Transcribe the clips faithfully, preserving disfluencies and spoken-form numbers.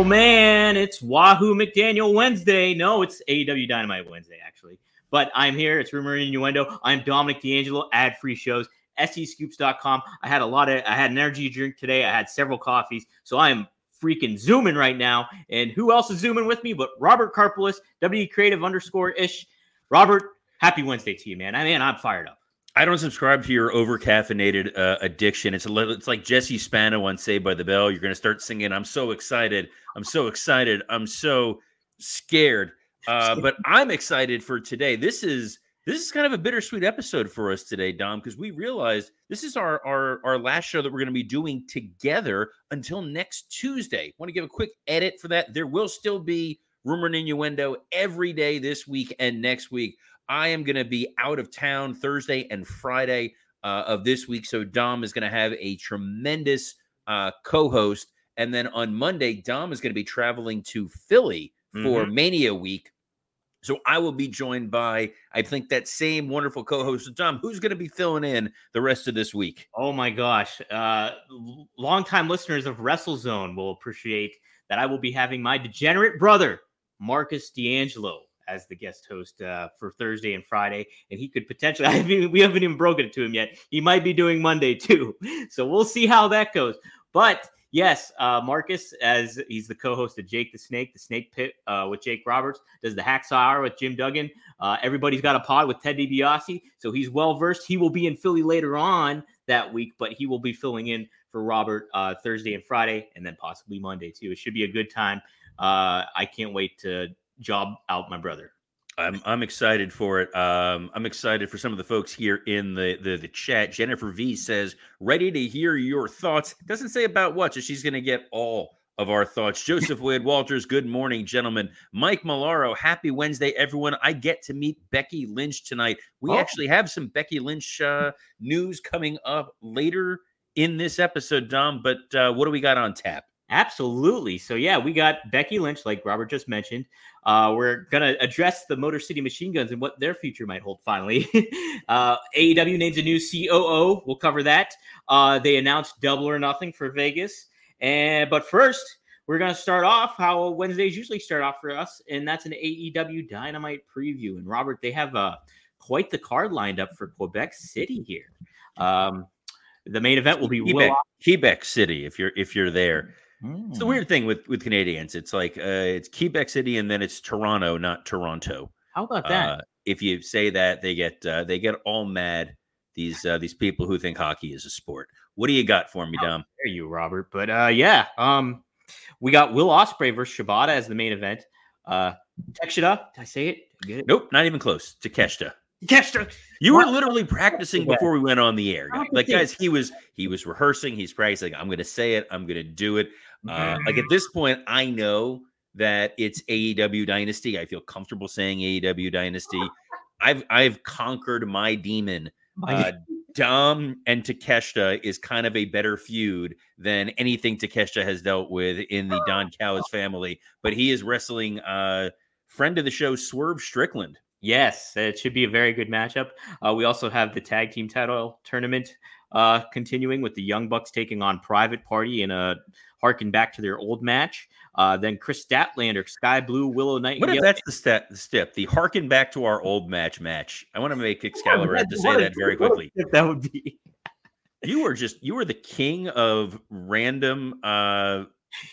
Oh man, it's Wahoo McDaniel Wednesday. No, it's A E W Dynamite Wednesday, actually. But I'm here. It's Rumor and Innuendo. I'm Dominic D'Angelo, ad-free shows, S E scoops dot com. I had a lot of, I had an energy drink today. I had several coffees. So I am freaking zooming right now. And who else is zooming with me but Robert Karpelis, W Creative underscore ish. Robert, happy Wednesday to you, man. I mean, I'm fired up. I don't subscribe to your over-caffeinated uh, addiction. It's a little, it's like Jesse Spano on Saved by the Bell. You're going to start singing, I'm so excited. I'm so excited. I'm so scared. Uh, but I'm excited for today. This is this is kind of a bittersweet episode for us today, Dom, because we realized this is our, our, our last show that we're going to be doing together until next Tuesday. Want to give a quick edit for that. There will still be Rumor and Innuendo every day this week and next week. I am going to be out of town Thursday and Friday uh, of this week. So Dom is going to have a tremendous uh, co-host. And then on Monday, Dom is going to be traveling to Philly for mm-hmm. Mania Week. So I will be joined by, I think, that same wonderful co-host, Dom, who's going to be filling in the rest of this week. Oh, my gosh. Uh, longtime listeners of WrestleZone will appreciate that I will be having my degenerate brother, Marcus D'Angelo, as the guest host uh, for Thursday and Friday. And he could potentially, I mean, we haven't even broken it to him yet. He might be doing Monday too. So we'll see how that goes. But yes, uh, Marcus, as he's the co-host of Jake the Snake, the Snake Pit uh, with Jake Roberts, does the Hacksaw Hour with Jim Duggan. Uh, everybody's got a pod with Ted DiBiase. So he's well-versed. He will be in Philly later on that week, but he will be filling in for Robert uh, Thursday and Friday, and then possibly Monday too. It should be a good time. Uh, I can't wait to job out my brother. I'm I'm excited for it. Um, I'm excited for some of the folks here in the, the the chat. Jennifer V says, ready to hear your thoughts. Doesn't say about what, so she's going to get all of our thoughts. Joseph Wade Walters, good morning, gentlemen. Mike Malaro, happy Wednesday, everyone. I get to meet Becky Lynch tonight. We oh. actually have some Becky Lynch uh, news coming up later in this episode, Dom, but uh, what do we got on tap? Absolutely. So, yeah, we got Becky Lynch, like Robert just mentioned. Uh, we're going to address the Motor City Machine Guns and what their future might hold finally. uh, A E W names a new C O O. We'll cover that. Uh, they announced Double or Nothing for Vegas. And But first, we're going to start off how Wednesdays usually start off for us, and that's an A E W Dynamite preview. And, Robert, they have uh, quite the card lined up for Quebec City here. Um, the main event will be Quebec, Will Quebec City, if you're if you're there. It's the weird thing with, with Canadians. It's like uh, it's Quebec City and then it's Toronto, not Toronto. How about that? Uh, if you say that, they get uh, they get all mad. These uh, these people who think hockey is a sport. What do you got for me, Dom? There you, Robert. But uh, yeah, um, we got Will Ospreay versus Shibata as the main event. Uh, Takeshita, did I say it? Did I get it? Nope, not even close. Takeshita. Takeshita. You were literally practicing before we went on the air. Like, guys, he was he was rehearsing. He's practicing. I'm going to say it. I'm going to do it. Uh, like at this point, I know that it's A E W Dynasty. I feel comfortable saying A E W Dynasty. I've I've conquered my demon. Uh, Dom and Takeshita is kind of a better feud than anything Takeshita has dealt with in the Don Callis family. But he is wrestling uh, friend of the show, Swerve Strickland. Yes, it should be a very good matchup. Uh, we also have the tag team title tournament uh, continuing with the Young Bucks taking on Private Party in a harken back to their old match. Uh, then Chris Statlander, Sky Blue, Willow Nightingale. What if that's the step? The step, the harken back to our old match match. I want to make Excalibur have to say that very quickly. That would be. You were just you were the king of random uh,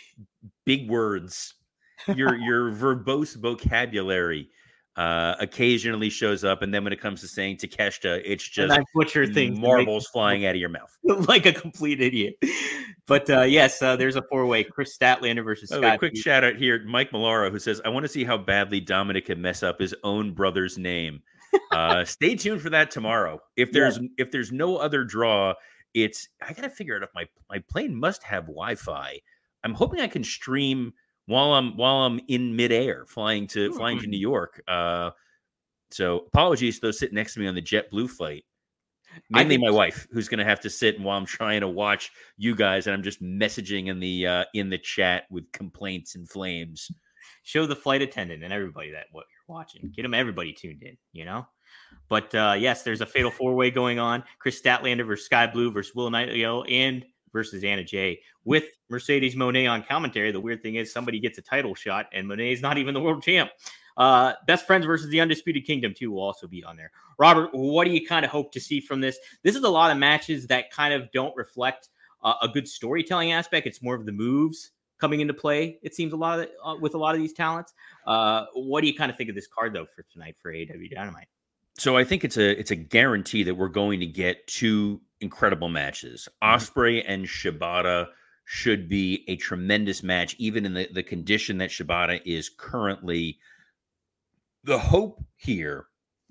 big words. Your your verbose vocabulary uh, occasionally shows up, and then when it comes to saying Takeshita, it's just butcher things marbles flying out of your mouth like a complete idiot. But uh, yes, uh, there's a four-way: Chris Statlander versus Scott. A quick Pete. Shout out here, Mike Malaro, who says, "I want to see how badly Dominic can mess up his own brother's name." Uh, stay tuned for that tomorrow. If there's yeah. if there's no other draw, it's I gotta figure it out. My my plane must have Wi-Fi. I'm hoping I can stream while I'm while I'm in midair flying to mm-hmm. flying to New York. Uh, so apologies to those sitting next to me on the JetBlue flight. Mainly my wife, who's going to have to sit while I'm trying to watch you guys, and I'm just messaging in the uh, in the chat with complaints and flames. Show the flight attendant and everybody that what you're watching. Get them everybody tuned in, you know. But uh, yes, there's a fatal four way going on: Chris Statlander versus Sky Blue versus Will Nightingale and versus Anna Jay with Mercedes Moné on commentary. The weird thing is somebody gets a title shot and Moné is not even the world champ. Uh, Best Friends versus the Undisputed Kingdom too will also be on there. Robert, what do you kind of hope to see from this? This is a lot of matches that kind of don't reflect uh, a good storytelling aspect. It's more of the moves coming into play. It seems a lot of uh, with a lot of these talents. Uh, what do you kind of think of this card though for tonight for A E W Dynamite? So I think it's a it's a guarantee that we're going to get two incredible matches. Mm-hmm. Ospreay and Shibata should be a tremendous match, even in the, the condition that Shibata is currently. The hope here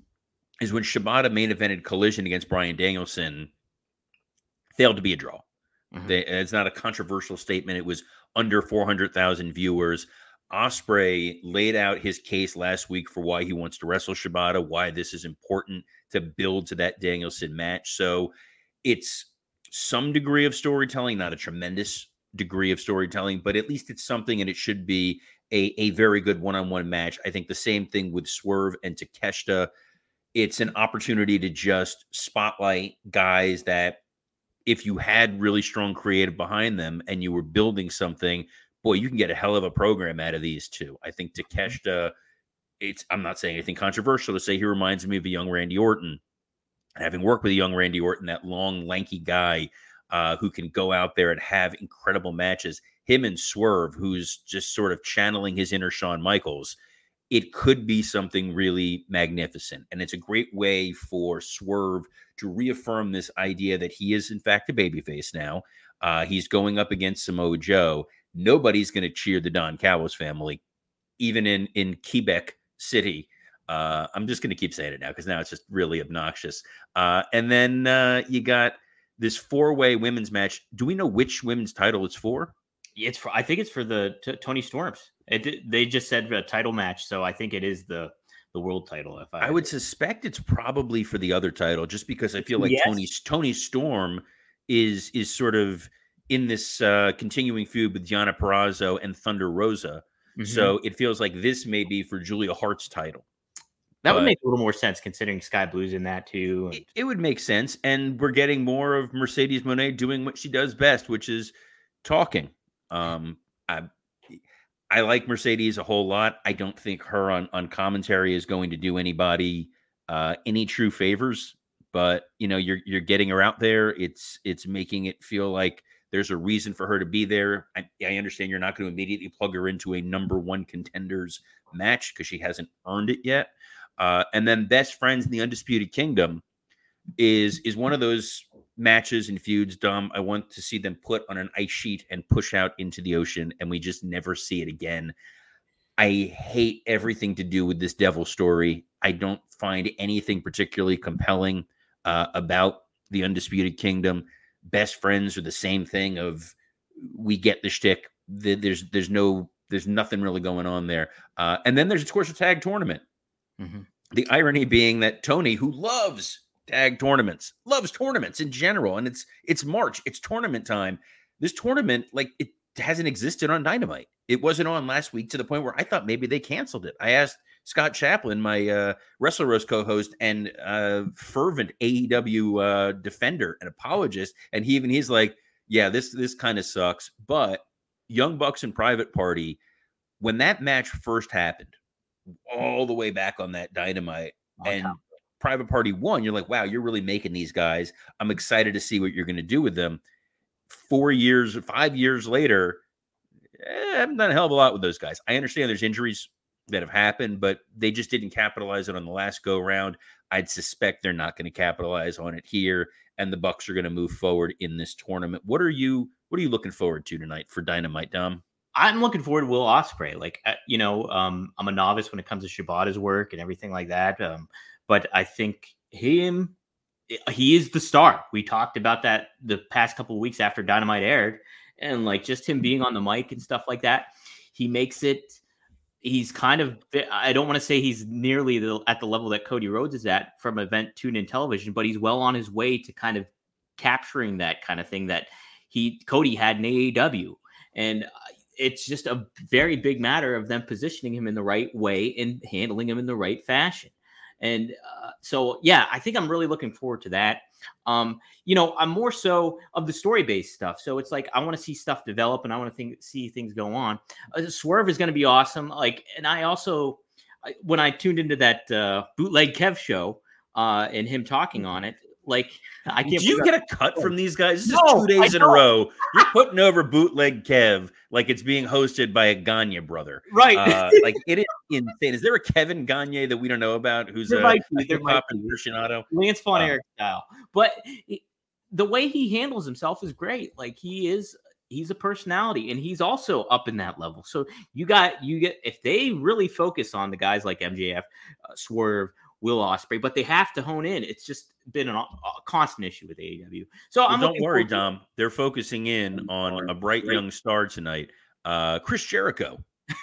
is when Shibata main evented Collision against Bryan Danielson, failed to be a draw. Mm-hmm. They, it's not a controversial statement. It was under four hundred thousand viewers. Ospreay laid out his case last week for why he wants to wrestle Shibata, why this is important to build to that Danielson match. So it's some degree of storytelling, not a tremendous degree of storytelling, but at least it's something, and it should be a, a very good one-on-one match. I think the same thing with Swerve and Takeshita. It's an opportunity to just spotlight guys that if you had really strong creative behind them and you were building something, boy, you can get a hell of a program out of these two. I think Takeshita, it's, I'm not saying anything controversial to say he reminds me of a young Randy Orton. Having worked with a young Randy Orton, that long, lanky guy uh, who can go out there and have incredible matches, him and Swerve, who's just sort of channeling his inner Shawn Michaels, it could be something really magnificent. And it's a great way for Swerve to reaffirm this idea that he is, in fact, a babyface now. Uh, he's going up against Samoa Joe. Nobody's going to cheer the Don Callis family, even in, in Quebec City. Uh, I'm just going to keep saying it now because now it's just really obnoxious. Uh, and then uh, you got this four-way women's match. Do we know which women's title it's for? It's for, I think it's for the t- Tony Storms. It, they just said a title match, so I think it is the the world title. If I, I would suspect it's probably for the other title, just because I feel like yes. Tony Tony Storm is is sort of in this uh, continuing feud with Deonna Purrazzo and Thunder Rosa. Mm-hmm. So it feels like this may be for Julia Hart's title. That but would make a little more sense considering Sky Blue's in that too. It, it would make sense, and we're getting more of Mercedes Moné doing what she does best, which is talking. Um, I I like Mercedes a whole lot. I don't think her on, on commentary is going to do anybody uh, any true favors. But you know, you're you're getting her out there. It's it's making it feel like there's a reason for her to be there. I, I understand you're not going to immediately plug her into a number one contenders match because she hasn't earned it yet. Uh, and then Best Friends in the Undisputed Kingdom is is one of those matches and feuds, Dom, I want to see them put on an ice sheet and push out into the ocean, and we just never see it again. I hate everything to do with this devil story. I don't find anything particularly compelling uh, about the Undisputed Kingdom. Best Friends are the same thing of we get the shtick. There's there's no there's nothing really going on there. Uh, and then there's of course a tag tournament. Mm-hmm. The irony being that Tony, who loves tag tournaments, loves tournaments in general, and it's it's March, it's tournament time. This tournament, like, it hasn't existed on Dynamite. It wasn't on last week to the point where I thought maybe they canceled it. I asked Scott Chaplin, my uh, Wrestler Roast co-host and uh, fervent A E W uh, defender and apologist, and he even he's like, yeah, this this kind of sucks. But Young Bucks and Private Party, when that match first happened, all the way back on that Dynamite, oh, and no. Private Party won, you're like, wow, you're really making these guys. I'm excited to see what you're going to do with them. Four years, five years later, eh, I haven't done a hell of a lot with those guys. I understand there's injuries that have happened, but they just didn't capitalize it on the last go round. I'd suspect they're not going to capitalize on it here, and the Bucks are going to move forward in this tournament. What are you, what are you looking forward to tonight for Dynamite, Dom? I'm looking forward to Will Ospreay. Like, uh, you know, um, I'm a novice when it comes to Shibata's work and everything like that. Um, But I think him, he is the star. We talked about that the past couple of weeks after Dynamite aired, and like just him being on the mic and stuff like that, he makes it. He's kind of, I don't want to say he's nearly the, at the level that Cody Rhodes is at from Event TuneIn Television, but he's well on his way to kind of capturing that kind of thing that he Cody had in A E W, and it's just a very big matter of them positioning him in the right way and handling him in the right fashion. And uh, so, yeah, I think I'm really looking forward to that. Um, you know, I'm more so of the story based stuff. So it's like I want to see stuff develop and I want to think, see things go on. Uh, Swerve is going to be awesome. Like, and I also, I, when I tuned into that uh, bootleg Kev show uh, and him talking on it, like I can't. Do you get a cut from these guys? This No, is two days in a row. You're putting over bootleg Kev like it's being hosted by a Gagne brother, right? Uh, like it is insane. Is there a Kevin Gagne that we don't know about? Who's there a, might be, a there hip might hop be. aficionado? Lance Von Wow. Erich style, but it, the way he handles himself is great. Like he is. He's a personality and he's also up in that level. So you got, you get, if they really focus on the guys like M J F, uh, Swerve, Will Ospreay, but they have to hone in. It's just been an, a constant issue with A E W. So well, I'm don't worry, Dom. They're focusing in on a bright young star tonight. Uh, Chris Jericho.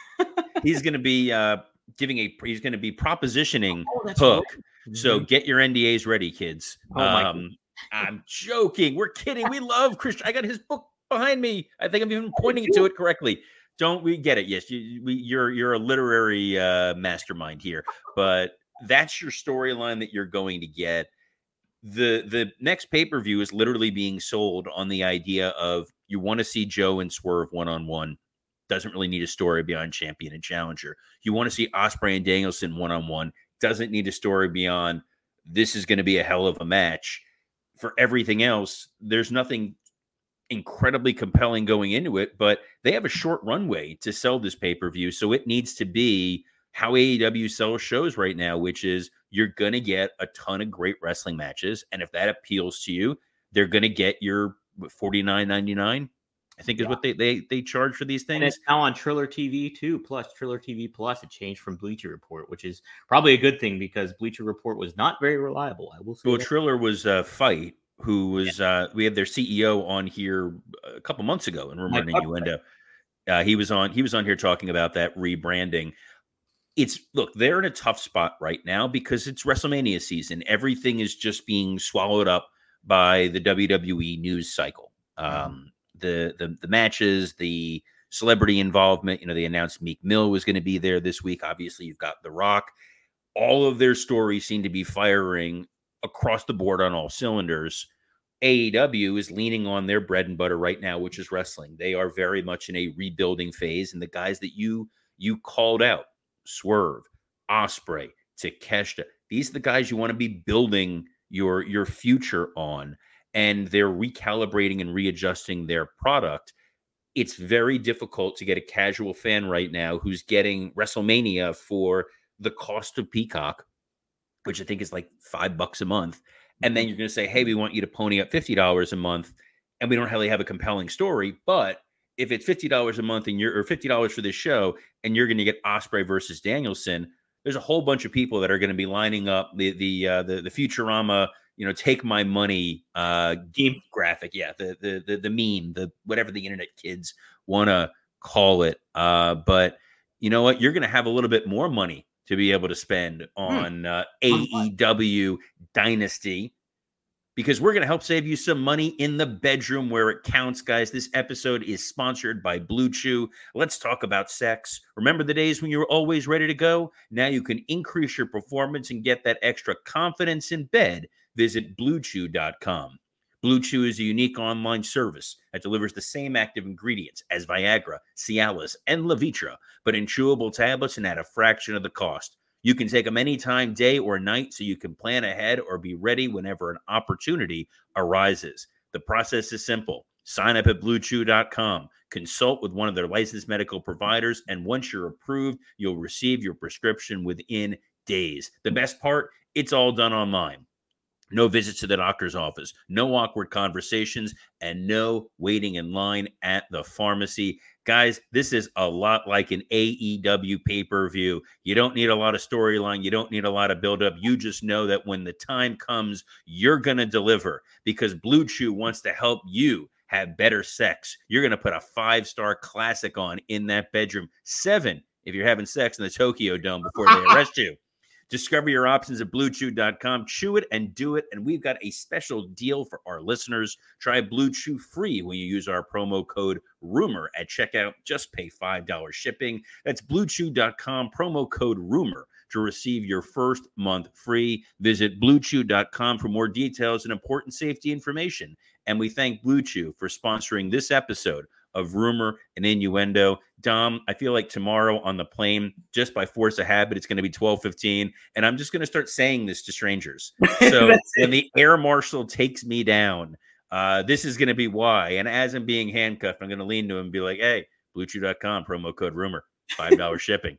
He's going to be uh, giving a, he's going to be propositioning oh, Hook. Right. So Mm-hmm. get your N D As ready, kids. Oh, my um, I'm joking. We're kidding. We love Chris. I got his book behind me. I think I'm even pointing to it correctly. Don't we get it? Yes, you, we, you're you're a literary uh, mastermind here, but that's your storyline that you're going to get. The the next pay-per-view is literally being sold on the idea of you want to see Joe and Swerve one-on-one. Doesn't really need a story beyond champion and challenger. You want to see Ospreay and Danielson one-on-one. Doesn't need a story beyond this is going to be a hell of a match. For everything else, there's nothing incredibly compelling going into it, but they have a short runway to sell this pay-per-view, so it needs to be how A E W sells shows right now, which is you're going to get a ton of great wrestling matches, and if that appeals to you, they're going to get your forty-nine ninety-nine, I think is yeah. what they, they they charge for these things. And it's now on Triller T V too, plus Triller T V Plus. It changed from Bleacher Report, which is probably a good thing because Bleacher Report was not very reliable. I will say. Well, that. Triller was uh, Fight, who was yeah. uh, we had their C E O on here a couple months ago in Rumor and Innuendo. Uh, he was on he was on here talking about that rebranding. It's look, they're in a tough spot right now because it's WrestleMania season. Everything is just being swallowed up by the W W E news cycle. Um, mm-hmm. the, the the matches, the celebrity involvement. You know, they announced Meek Mill was going to be there this week. Obviously, you've got The Rock. All of their stories seem to be firing across the board on all cylinders. A E W is leaning on their bread and butter right now, which is wrestling. They are very much in a rebuilding phase, and the guys that you you called out. Swerve, Ospreay, Takeshita. These are the guys you want to be building your, your future on, and they're recalibrating and readjusting their product. It's very difficult to get a casual fan right now who's getting WrestleMania for the cost of Peacock, which I think is like five bucks a month. And then you're going to say, hey, we want you to pony up fifty dollars a month, and we don't really have a compelling story, but if it's fifty dollars a month and you're or fifty dollars for this show and you're going to get Ospreay versus Danielson, there's a whole bunch of people that are going to be lining up the the uh, the, the Futurama, you know, take my money uh, game graphic. Yeah, the, the the the meme, the whatever the internet kids want to call it. Uh, but you know what? You're going to have a little bit more money to be able to spend on uh, A E W Dynasty. Because we're going to help save you some money in the bedroom where it counts, guys. This episode is sponsored by Blue Chew. Let's talk about sex. Remember the days when you were always ready to go? Now you can increase your performance and get that extra confidence in bed. Visit blue chew dot com. Blue Chew is a unique online service that delivers the same active ingredients as Viagra, Cialis, and Levitra, but in chewable tablets and at a fraction of the cost. You can take them anytime, day or night, so you can plan ahead or be ready whenever an opportunity arises. The process is simple. Sign up at blue chew dot com, consult with one of their licensed medical providers, and once you're approved, you'll receive your prescription within days. The best part, it's all done online. No visits to the doctor's office, no awkward conversations, and no waiting in line at the pharmacy. Guys, this is a lot like an A E W pay-per-view. You don't need a lot of storyline. You don't need a lot of buildup. You just know that when the time comes, you're going to deliver because Blue Chew wants to help you have better sex. You're going to put a five-star classic on in that bedroom. Seven if you're having sex in the Tokyo Dome before they arrest you. Discover your options at blue chew dot com. Chew it and do it. And we've got a special deal for our listeners. Try Blue Chew free when you use our promo code RUMOR at checkout. Just pay five dollars shipping. That's blue chew dot com, promo code RUMOR to receive your first month free. Visit blue chew dot com for more details and important safety information. And we thank Blue Chew for sponsoring this episode of Rumor and Innuendo. Dom, I feel like tomorrow on the plane, just by force of habit, it's going to be twelve fifteen, and I'm just going to start saying this to strangers. So when the air marshal takes me down, uh, this is going to be why. And as I'm being handcuffed, I'm going to lean to him and be like, hey, blue chew dot com, promo code Rumor, five dollars shipping.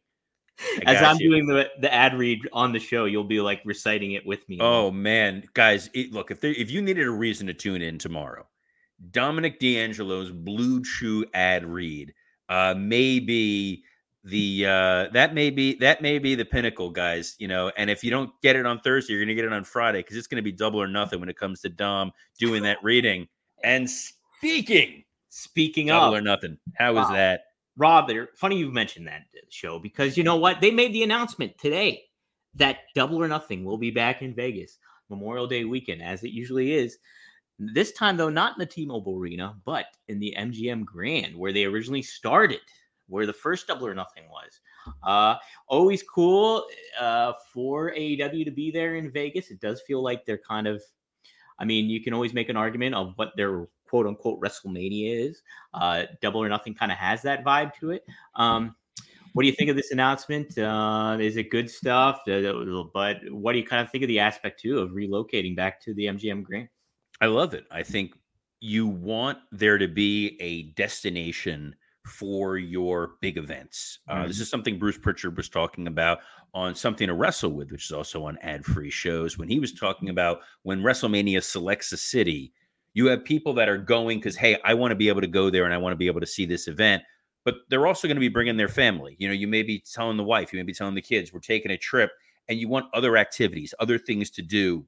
As I'm you. doing the, the ad read on the show, you'll be like reciting it with me. Oh, man. Guys, it, look, if there, if you needed a reason to tune in tomorrow, Dominic D'Angelo's Blue Chew ad read uh, may be the uh, that may be that may be the pinnacle, guys. You know, and if you don't get it on Thursday, you're going to get it on Friday because it's going to be double or nothing when it comes to Dom doing that reading. And speaking, speaking double of, or nothing, how is wow. that, Rob? Funny you mentioned that show because you know what? They made the announcement today that Double or Nothing will be back in Vegas Memorial Day weekend, as it usually is. This time, though, not in the T-Mobile Arena, but in the M G M Grand, where they originally started, where the first Double or Nothing was. Uh, always cool uh, for A E W to be there in Vegas. It does feel like they're kind of, I mean, you can always make an argument of what their quote-unquote WrestleMania is. Uh, Double or Nothing kind of has that vibe to it. Um, what do you think of this announcement? Uh, is it good stuff? Uh, but what do you kind of think of the aspect, too, of relocating back to the M G M Grand? I love it. I think you want there to be a destination for your big events. Uh, mm-hmm. This is something Bruce Pritchard was talking about on Something to Wrestle With, which is also on ad-free shows. When he was talking about when WrestleMania selects a city, you have people that are going because, hey, I want to be able to go there and I want to be able to see this event. But they're also going to be bringing their family. You know, you may be telling the wife, you may be telling the kids, we're taking a trip, and you want other activities, other things to do.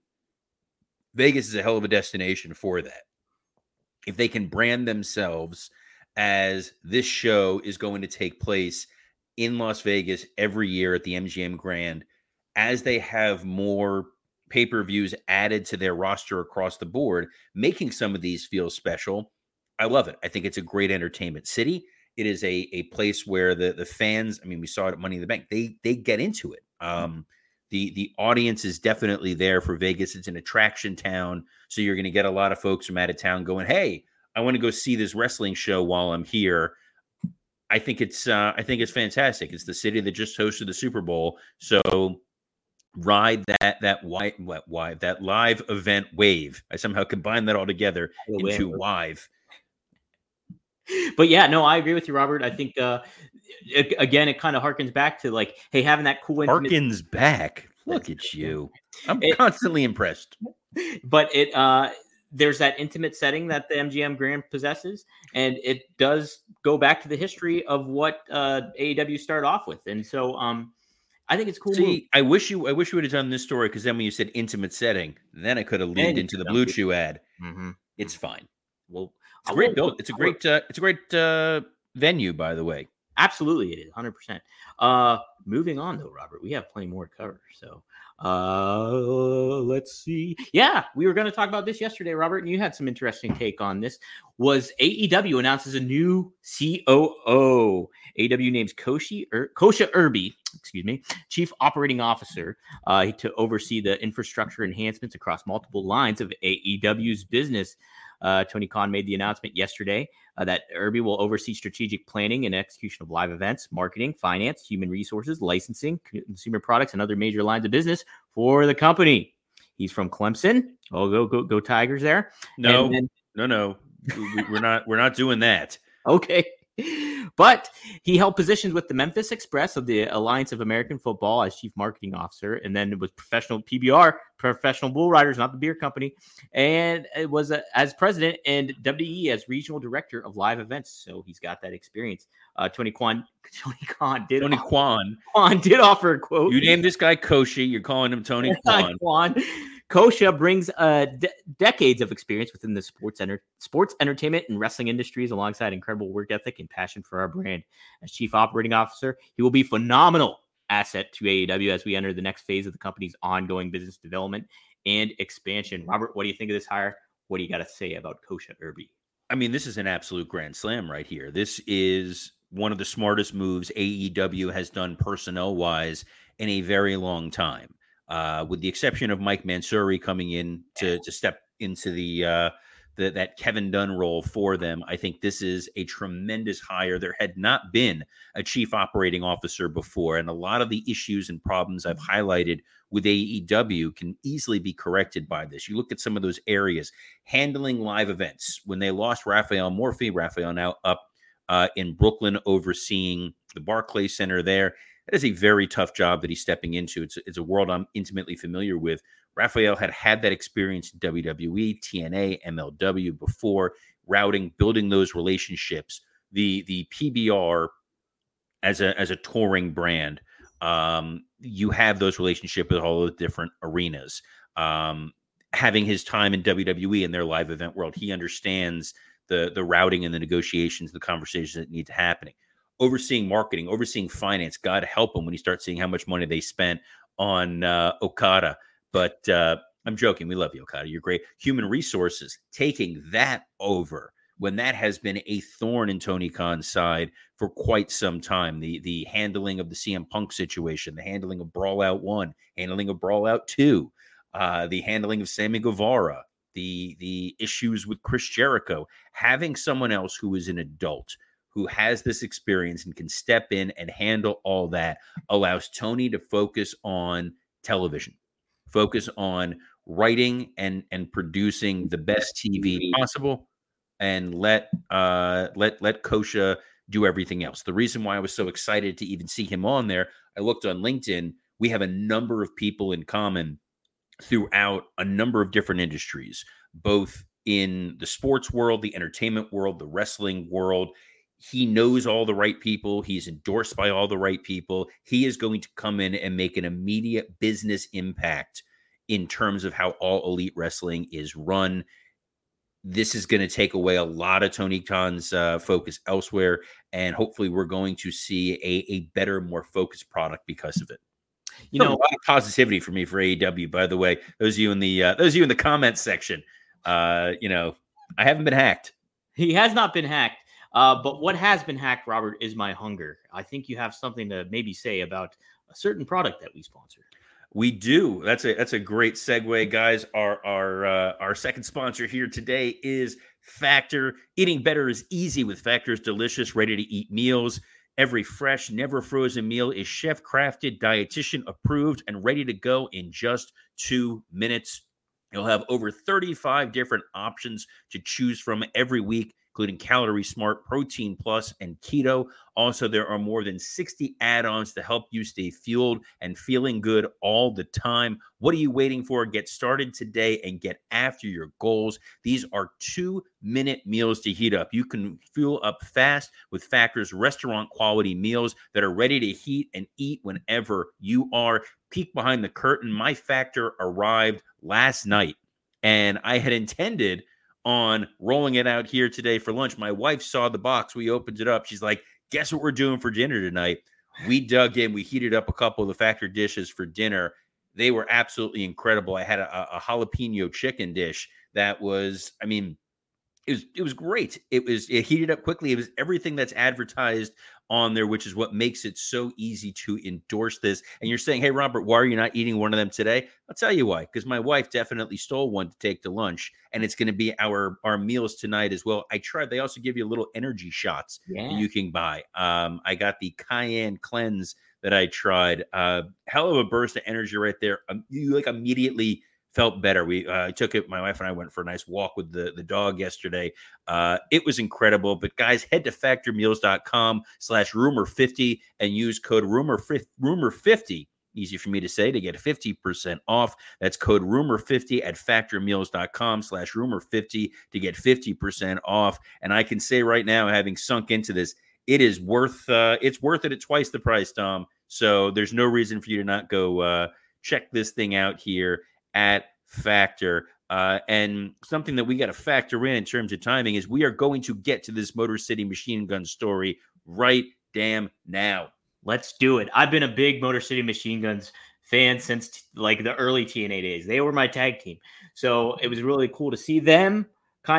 Vegas is a hell of a destination for that. If they can brand themselves as this show is going to take place in Las Vegas every year at the M G M Grand, as they have more pay-per-views added to their roster across the board, making some of these feel special, I love it. I think it's a great entertainment city. It is a, a place where the, the fans, I mean, we saw it at Money in the Bank, they they get into it. Um, The the audience is definitely there for Vegas. It's an attraction town. So you're going to get a lot of folks from out of town going, hey, I want to go see this wrestling show while I'm here. I think it's uh, I think it's fantastic. It's the city that just hosted the Super Bowl. So ride that that wide, wide that live event wave. I somehow combined that all together into live. But yeah, no, I agree with you, Robert. I think uh, it, again, it kind of harkens back to like, hey, having that cool. Harkens back. Look at you. I'm it, constantly impressed. But it uh, there's that intimate setting that the M G M Grand possesses, and it does go back to the history of what uh, A E W started off with, and so um, I think it's cool. See, move. I wish you, I wish you would have done this story because then when you said intimate setting, then I could have leaned into the Blue Chew ad. Mm-hmm. It's fine. Well. It's a great build. It's a great. Uh, it's a great uh, venue, by the way. Absolutely, it is one hundred percent. Uh, moving on, though, Robert, we have plenty more to cover. So, uh, let's see. Yeah, we were going to talk about this yesterday, Robert, and you had some interesting take on this. Was A E W announces a new C O O? A E W names Koshi er, Kosha Irby, excuse me, Chief Operating Officer, uh, to oversee the infrastructure enhancements across multiple lines of A E W's business. Uh, Tony Khan made the announcement yesterday uh, that Irby will oversee strategic planning and execution of live events, marketing, finance, human resources, licensing, consumer products, and other major lines of business for the company. He's from Clemson. Oh, go go go Tigers there! No, then, no, no, we're not. We're not doing that. Okay. But he held positions with the Memphis Express of the Alliance of American Football as chief marketing officer, and then with professional P B R, Professional Bull Riders, not the beer company, and it was a, as president and W W E as regional director of live events. So he's got that experience. Uh, Tony Khan, Tony Khan did Tony offer, Khan Khan did offer a quote. You named this guy Koshi. You're calling him Tony Khan. Khan. Kosha brings uh, de- decades of experience within the sports enter- sports entertainment and wrestling industries, alongside incredible work ethic and passion for our brand. As chief operating officer, he will be a phenomenal asset to A E W as we enter the next phase of the company's ongoing business development and expansion. Robert, what do you think of this hire? What do you got to say about Kosha Irby? I mean, this is an absolute grand slam right here. This is one of the smartest moves A E W has done personnel-wise in a very long time. Uh, with the exception of Mike Mansouri coming in to, to step into the, uh, the that Kevin Dunn role for them, I think this is a tremendous hire. There had not been a chief operating officer before, and a lot of the issues and problems I've highlighted with A E W can easily be corrected by this. You look at some of those areas, handling live events. When they lost Raphael Morphy, Raphael now up uh, in Brooklyn overseeing the Barclays Center there. That is a very tough job that he's stepping into. It's, it's a world I'm intimately familiar with. Raphael had had that experience in W W E, T N A, M L W before, routing, building those relationships. The the P B R as a as a touring brand, um, you have those relationships with all the different arenas. Um, having his time in W W E in their live event world, he understands the the routing and the negotiations, the conversations that need to happen. Overseeing marketing, overseeing finance. God help him when you start seeing how much money they spent on uh, Okada. But uh, I'm joking. We love you, Okada. You're great. Human resources, taking that over when that has been a thorn in Tony Khan's side for quite some time. The the handling of the C M Punk situation, the handling of Brawl Out one, handling of Brawl Out two, uh, the handling of Sammy Guevara, the the issues with Chris Jericho. Having someone else who is an adult, who has this experience and can step in and handle all that, allows Tony to focus on television, focus on writing and and producing the best T V possible, and let uh, let let Kosha do everything else. The reason why I was so excited to even see him on there, I looked on LinkedIn. We have a number of people in common throughout a number of different industries, both in the sports world, the entertainment world, the wrestling world. He knows all the right people. He's endorsed by all the right people. He is going to come in and make an immediate business impact in terms of how All Elite Wrestling is run. This is going to take away a lot of Tony Khan's uh, focus elsewhere, and hopefully we're going to see a, a better, more focused product because of it. You know, a lot of positivity for me for A E W, by the way. Those of you in the uh, those of you in the comments section, uh, you know, I haven't been hacked. He has not been hacked. Uh, but what has been hacked, Robert, is my hunger. I think you have something to maybe say about a certain product that we sponsor. We do. That's a that's a great segue, guys. Our our uh, our second sponsor here today is Factor. Eating better is easy with Factor's delicious, ready-to-eat meals. Every fresh, never frozen meal is chef-crafted, dietitian approved, and ready to go in just two minutes. You'll have over thirty-five different options to choose from every week, including Calorie Smart, Protein Plus, and Keto. Also, there are more than sixty add-ons to help you stay fueled and feeling good all the time. What are you waiting for? Get started today and get after your goals. These are two-minute meals to heat up. You can fuel up fast with Factor's restaurant-quality meals that are ready to heat and eat whenever you are. Peek behind the curtain. My Factor arrived last night, and I had intended on rolling it out here today for lunch. My wife saw the box. We opened it up. She's like, guess what we're doing for dinner tonight? We dug in. We heated up a couple of the Factor dishes for dinner. They were absolutely incredible. I had a, a jalapeno chicken dish that was, I mean, it was it was great. It was it heated up quickly. It was everything that's advertised on there, which is what makes it so easy to endorse this. And you're saying, hey, Robert, why are you not eating one of them today? I'll tell you why. Because my wife definitely stole one to take to lunch, and it's going to be our our meals tonight as well. I tried. They also give you little energy shots yeah. that you can buy. Um, I got the Cayenne Cleanse that I tried. Uh, hell of a burst of energy right there. Um, you like immediately felt better. We uh, took it. My wife and I went for a nice walk with the, the dog yesterday. Uh, it was incredible. But guys, head to factormeals.com slash rumor 50 and use code rumor rumor 50. Easy for me to say, to get fifty percent off. That's code rumor 50 at factormeals.com slash rumor 50 to get fifty percent off. And I can say right now, having sunk into this, it is worth uh, it's worth it at twice the price, Tom. So there's no reason for you to not go uh, check this thing out here at Factor. Uh, and something that we got to factor in in terms of timing is we are going to get to this Motor City Machine Gun story right damn now. Let's do it. I've been a big Motor City Machine Guns fan since t- like the early T N A days. They were my tag team. So it was really cool to see them kind of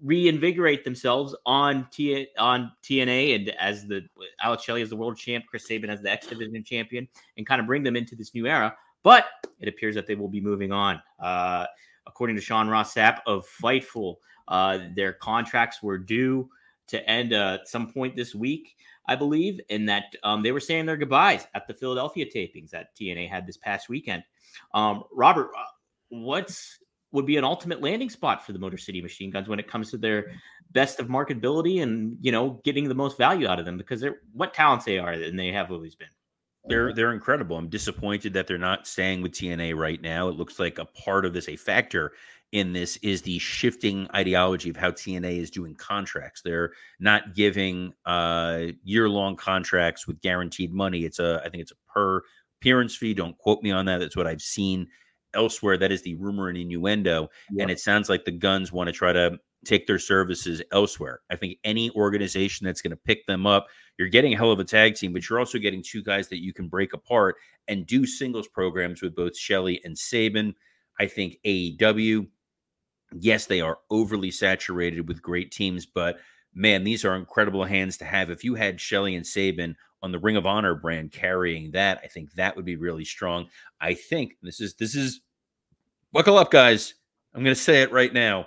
reinvigorate themselves on T on T N A, and as the Alex Shelley as the world champ, Chris Sabin as the X Division champion, and kind of bring them into this new era. But it appears that they will be moving on. Uh, according to Sean Ross Sapp of Fightful, uh, their contracts were due to end uh, at some point this week, I believe, and that um, they were saying their goodbyes at the Philadelphia tapings that T N A had this past weekend. Um, Robert, what's would be an ultimate landing spot for the Motor City Machine Guns when it comes to their best of marketability and, you know, getting the most value out of them, because they're what talents they are, and they have always been. They're they're incredible. I'm disappointed that they're not staying with T N A right now. It looks like a part of this, a factor in this, is the shifting ideology of how T N A is doing contracts. They're not giving uh, year-long contracts with guaranteed money. It's a I think it's a per appearance fee. Don't quote me on that. That's what I've seen elsewhere. That is the rumor and innuendo. Yep. And it sounds like the Guns want to try to take their services elsewhere. I think any organization that's going to pick them up, you're getting a hell of a tag team, but you're also getting two guys that you can break apart and do singles programs with, both Shelley and Sabin. I think A E W, yes, they are overly saturated with great teams, but man, these are incredible hands to have. If you had Shelley and Sabin on the Ring of Honor brand carrying that, I think that would be really strong. I think this is, this is, buckle up, guys. I'm going to say it right now.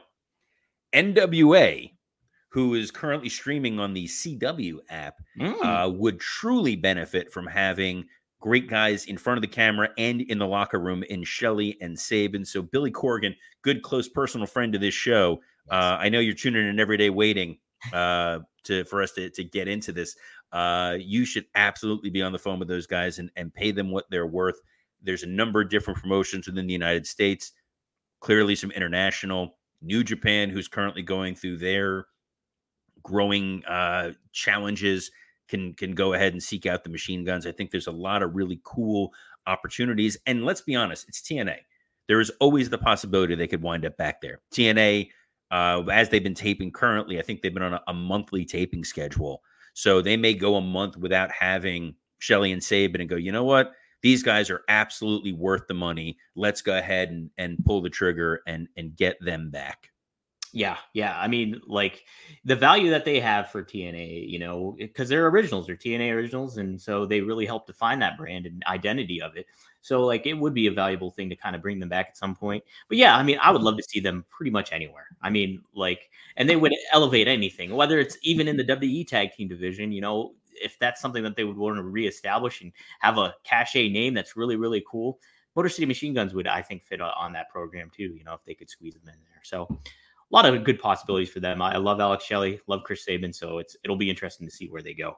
N W A, who is currently streaming on the C W app, mm. uh, would truly benefit from having great guys in front of the camera and in the locker room in Shelley and Sabin. So Billy Corgan, good, close personal friend of this show. Uh, I know you're tuning in every day waiting uh, to for us to, to get into this. Uh, you should absolutely be on the phone with those guys and, and pay them what they're worth. There's a number of different promotions within the United States, clearly some international. New Japan, who's currently going through their growing uh, challenges, can can go ahead and seek out the Machine Guns. I think there's a lot of really cool opportunities. And let's be honest, it's T N A. There is always the possibility they could wind up back there. T N A, uh, as they've been taping currently, I think they've been on a, a monthly taping schedule. So they may go a month without having Shelley and Sabin and go, you know what? These guys are absolutely worth the money. Let's go ahead and, and pull the trigger and, and get them back. Yeah, yeah. I mean, like the value that they have for T N A, you know, because they're originals, they're T N A originals. And so they really help define that brand and identity of it. So like it would be a valuable thing to kind of bring them back at some point. But yeah, I mean, I would love to see them pretty much anywhere. I mean, like, and they would elevate anything, whether it's even in the W W E tag team division, you know, if that's something that they would want to reestablish and have a cachet name that's really, really cool. Motor City Machine Guns would, I think, fit on that program too, you know, if they could squeeze them in there. So a lot of good possibilities for them. I love Alex Shelley, love Chris Sabin, so it's it'll be interesting to see where they go.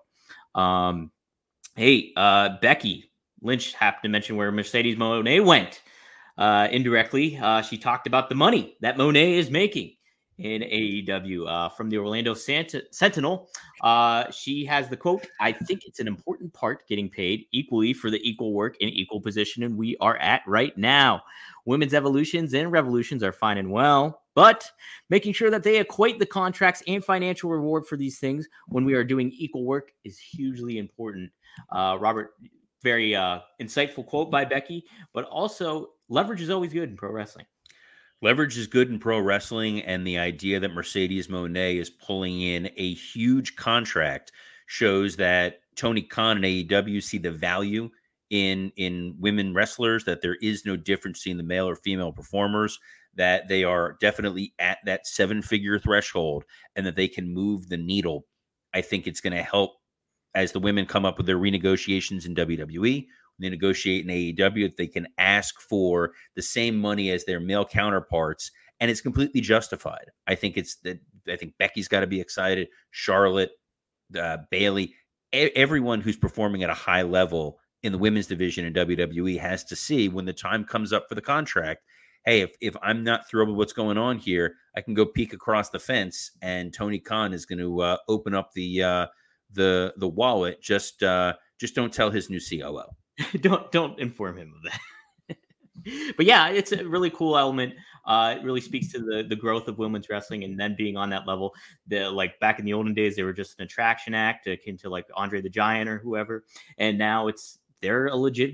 Um, hey, uh, Becky Lynch happened to mention where Mercedes Moné went uh, indirectly. Uh, she talked about the money that Moné is making in A E W uh, from the Orlando Santa- Sentinel. Uh, she has the quote, "I think it's an important part getting paid equally for the equal work in equal position, and we are at right now. Women's evolutions and revolutions are fine and well, but making sure that they equate the contracts and financial reward for these things when we are doing equal work is hugely important." Uh, Robert, very uh, insightful quote by Becky, but also leverage is always good in pro wrestling. Leverage is good in pro wrestling, and the idea that Mercedes Moné is pulling in a huge contract shows that Tony Khan and A E W see the value in, in women wrestlers, that there is no difference between the male or female performers, that they are definitely at that seven-figure threshold, and that they can move the needle. I think it's going to help as the women come up with their renegotiations in W W E. They negotiate in A E W, if they can ask for the same money as their male counterparts, and it's completely justified. I think it's that. I think Becky's got to be excited. Charlotte, uh, Bailey, a- everyone who's performing at a high level in the women's division in W W E has to see when the time comes up for the contract. Hey, if, if I'm not thrilled with what's going on here, I can go peek across the fence, and Tony Khan is going to uh, open up the uh, the the wallet. Just uh, just don't tell his new C O O. don't don't inform him of that. But yeah, it's a really cool element. Uh, it really speaks to the the growth of women's wrestling, and then being on that level. The like back in the olden days, they were just an attraction act akin to like Andre the Giant or whoever, and now it's they're a legitimate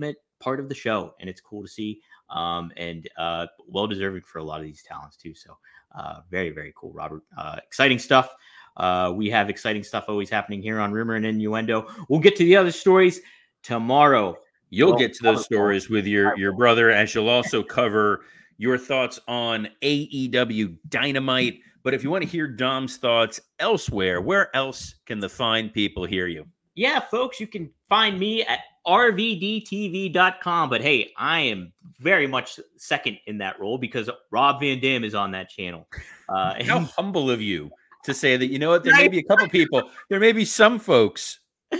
part of the show, and it's cool to see. Um, and uh, well deserving for a lot of these talents too. So uh, very, very cool, Robert. Uh, exciting stuff. Uh, we have exciting stuff always happening here on Rumor and Innuendo. We'll get to the other stories tomorrow. You'll well, get to those stories with your, your brother, as you'll also cover your thoughts on A E W Dynamite. But if you want to hear Dom's thoughts elsewhere, where else can the fine people hear you? Yeah, folks, you can find me at R V D T V dot com. But hey, I am very much second in that role because Rob Van Dam is on that channel. Uh, How humble of you to say that, you know what, there may be a couple people, there may be some folks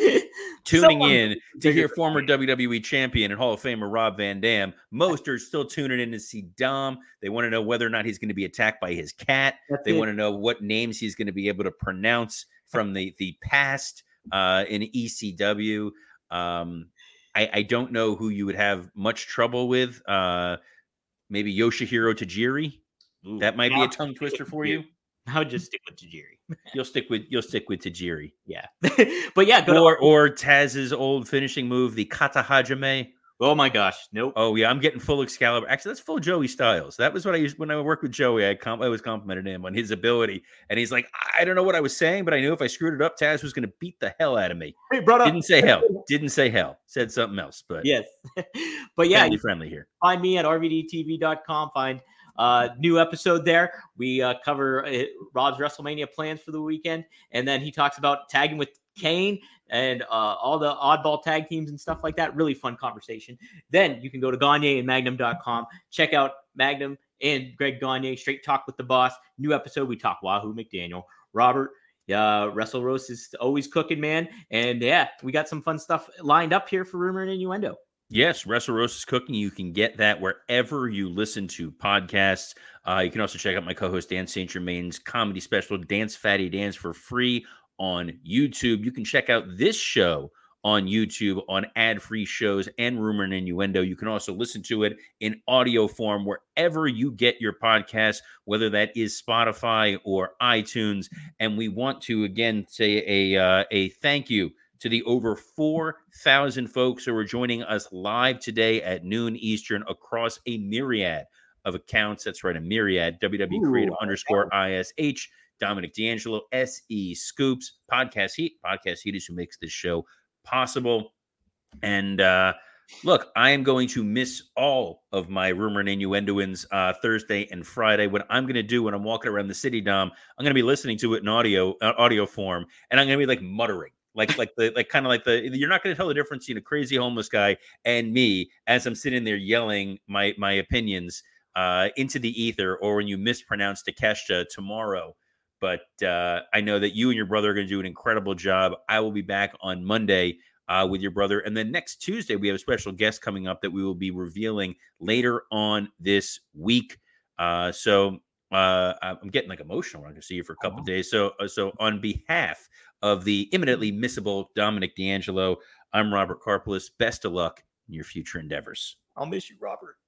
tuning Someone, in to hear former W W E champion and Hall of Famer Rob Van Dam. Most are still tuning in to see Dom. They want to know whether or not he's going to be attacked by his cat. That's they it. want to know what names he's going to be able to pronounce from the, the past uh, in E C W. Um, I, I don't know who you would have much trouble with. Uh, maybe Yoshihiro Tajiri. Ooh, that might be a tongue twister for you. I would just stick with Tajiri. You'll stick with you'll stick with Tajiri. Yeah, but yeah, go or to- or Taz's old finishing move, the Kata Hajime. Oh my gosh, nope. Oh yeah, I'm getting full Excalibur. Actually, that's full Joey Styles. That was what I used when I worked with Joey. I com- I was complimented him on his ability, and he's like, I don't know what I was saying, but I knew if I screwed it up, Taz was going to beat the hell out of me. Hey, brought up. Didn't say hell. Didn't say hell. Said something else. But yes, but yeah, family friendly here. Find me at R V D T V dot com. Find. Uh, new episode there. We uh, cover uh, Rob's WrestleMania plans for the weekend, and then he talks about tagging with Kane and uh, all the oddball tag teams and stuff like that. Really fun conversation. Then you can go to Gagne and Magnum dot com. Check out Magnum and Greg Gagne, Straight Talk with the Boss. New episode. We talk Wahoo McDaniel. Robert, uh, Wrestle Roast is always cooking, man. And yeah, we got some fun stuff lined up here for Rumor and Innuendo. Yes, Wrestle Roast is cooking. You can get that wherever you listen to podcasts. Uh, you can also check out my co-host Dan Saint Germain's comedy special, Dance Fatty Dance, for free on YouTube. You can check out this show on YouTube on ad-free shows and Rumor and Innuendo. You can also listen to it in audio form wherever you get your podcasts, whether that is Spotify or iTunes. And we want to, again, say a uh, a thank you to the over four thousand folks who are joining us live today at noon Eastern across a myriad of accounts. That's right, a myriad. W W E Creative underscore I S H, Dominic D'Angelo, S E Scoops, Podcast Heat. Podcast Heat is who makes this show possible. And uh, look, I am going to miss all of my Rumor and Innuendoins uh, Thursday and Friday. What I'm going to do when I'm walking around the city, Dom, I'm going to be listening to it in audio uh, audio form, and I'm going to be like muttering. Like, like the, like, kind of like the, you're not going to tell the difference between a crazy homeless guy and me as I'm sitting there yelling my, my opinions uh, into the ether, or when you mispronounce Takeshita tomorrow. But uh, I know that you and your brother are going to do an incredible job. I will be back on Monday uh, with your brother. And then next Tuesday, we have a special guest coming up that we will be revealing later on this week. Uh, so uh, I'm getting like emotional. I'm going to see you for a couple of days. So, uh, so on behalf of the imminently missable Dominic D'Angelo, I'm Robert Karpolis. Best of luck in your future endeavors. I'll miss you, Robert.